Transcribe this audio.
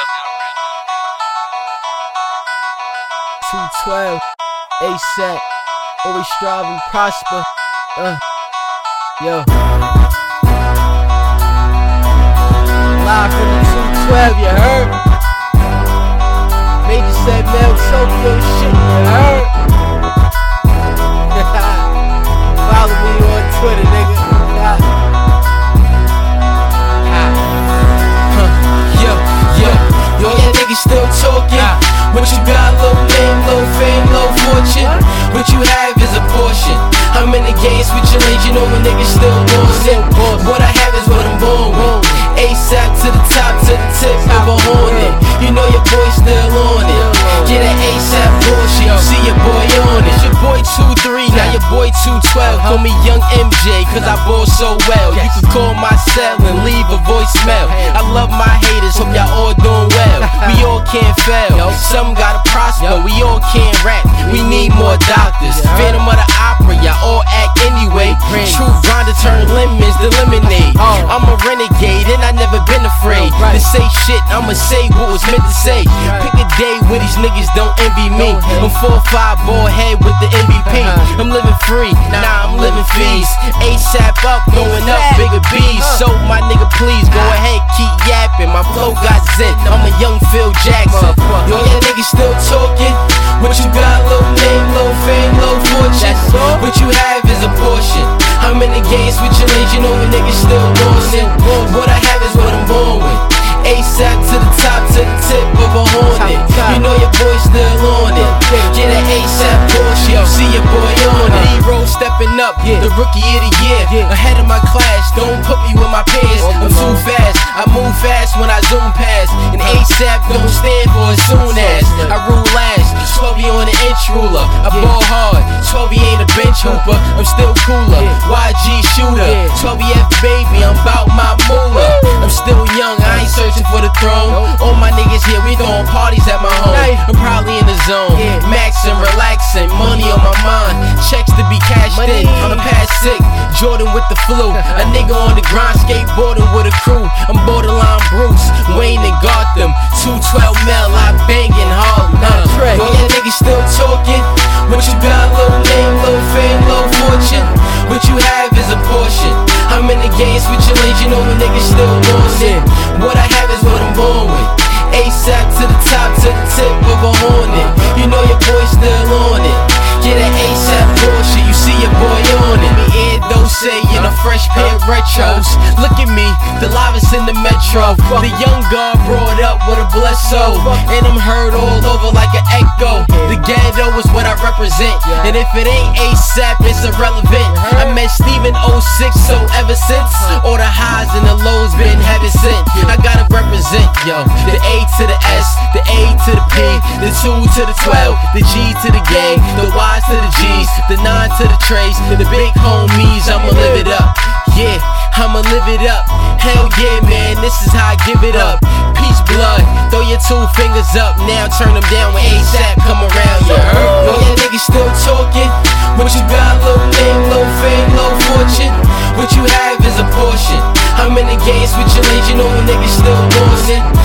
212, ASAP, always strive and prosper. Yo. Live from the 212, you heard? Major said Mel Tokyo shit, you heard? Follow me on Twitter, nigga. Yo, yeah, niggas still talking. What you got, low name, low fame, low fortune. What you have is a portion. I'm in the game switching lanes, you know when niggas still losing. What I have is what I'm born with. ASAP to the top, to the tip of a hornet. You know your boy still on it. Get that ASAP bullshit, you see your boy on it. Your boy 2-3, now your boy 212. Call me Young MJ, cause I ball so well. You can call my cell and leave a voicemail. I love my haters, hope y'all all doing well. We all can't fail, some gotta prosper. We all can't rap, we need more doctors. Phantom of the Opera, y'all all act anyway. True grinder turn lemons to lemonade. I'm a renegade and I never been afraid to say shit, I'ma say what was meant to say. Pick a day where these niggas don't envy me. I'm 4-5 ball head with the MVP. I'm living free, nah I'm living fees. ASAP up, going up, bigger B's. So my nigga please go ahead, keep yapping. My flow got zen, I'm a young Phil Jackson. Yo, yeah, niggas still talking. What you got, low name, low fame, low fortune. What you have is a portion. I'm in the game switching lanes, you know when niggas still losing. What I have is what I'm born with. ASAP to the top, to the tip of a hornet. You know your boy still on it. Get that ASAP bullshit, you see your boy on it. Hero stepping up, the rookie of the year. Ahead of my class, don't put me with my peers. I'm too fast, I move fast when I zoom past. And ASAP don't stand for as soon as. I rule last, 12 on the inch ruler. I ball hard, 12 ain't a bench hooper. I'm still cooler, YG shooter. 12 F baby, I'm bout my moolah. I'm still young, I ain't searching for the throne. All my niggas here, we throwing parties at my home. I'm probably in the zone, maxing, relaxing, money on my mind. Checks to be cashed in, I'm past sick. Jordan with the flu, a nigga on the grind, skateboarding with a crew. I'm borderline Bruce, Wayne and Gotham. 212 mil, I bangin' hard. Yo, yeah, niggas still talking. What you got, low name, low fame, low fortune. What you have is a portion. I'm in the game switching lanes, you know when niggas still losing. What I have is what I'm born with. ASAP to the top, to the tip of a hornet. You know your boy still on it. Get that ASAP bullshit, you see your boy on it. Me Ed Dose in a fresh pair of retros. Look at me, the livest in the metro. The young guard brought up with a blessed soul. And I'm heard all over like an echo. The ghetto is what I represent. And if it ain't ASAP, it's irrelevant. I met Steven 06, so ever since, all the highs and the lows been heaven sent. I gotta represent, yo, the A to the S, the A to the P, the 2 to the 12, the G to the gang, the Y to the G's, the 9 to the trays, the big homies, I'ma live it up. Yeah, I'ma live it up. Hell yeah, man, this is how I give it up. Peace, blood, throw your 2 fingers up. Now turn them down when ASAP come around, you heard? Yo, yeah, niggas still talking. What you got, low name, low fame, low fortune. What you have is a portion. I'm in the game switching lanes, you know when niggas still losing.